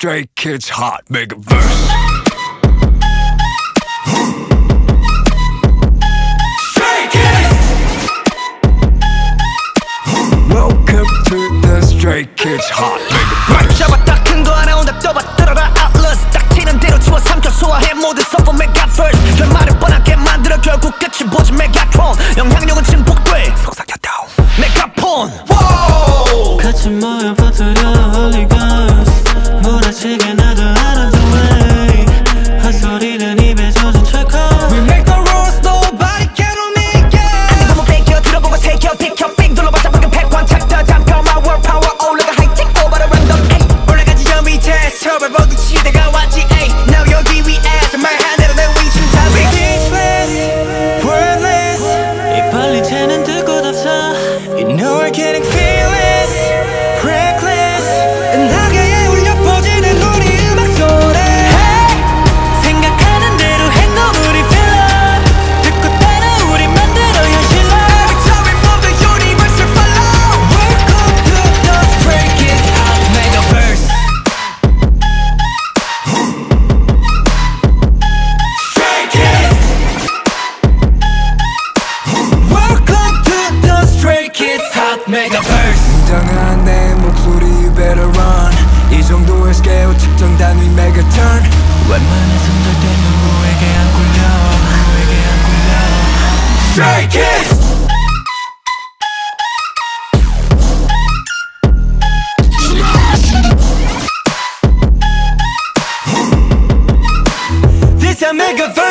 Stray Kids Hot Megaverse. Stray Kids! Welcome to the Stray Kids Hot Megaverse. 잡았다 큰 거 하나 온다 떠봐 들어라 Atlas 닥치는 대로 치워 삼켜 소화해 모든 서버 Megaverse 결말을 뻔하게 만들어 결국 끝이 보지 Megatron 영향력은 증폭돼 속삭였다 메가폰 같이 모여 퍼뜨려 Holy Ghost 몰아치게 나도 out of the way 헛소리는 입에 젖은 철컥 We make the rules nobody can make it 아니 너무 뺏겨 들어보고 새겨 비켜 삥 둘러봤자 방금 패권 착다 잠겨 my world power 올라가 하이팅 오버를 random ay 올라가지 저 밑에 서버 모두 시대가 왔지 ay now 여기 위에서 말한 대로 내 위치는 다 speechless wordless 이 빨리채는 들 곳 없어 You know we're getting fearless reckless 나게 울려 퍼지는 우리 음악 소리 hey! 생각하는 대로 행동을 filler 듣고 따라 우리 만들어 현실로 Every time we move the universe will follow Welcome to the Stray Kids Hot Megaverse Stray Kids Welcome to the Stray Kids Hot Megaverse 굉장한 내 목소리 you better run 이 정도의 스케일 측정 단위 메가턴 웬만해선 절대 누구에게 안 굴려 Stray Kids! This a Megaverse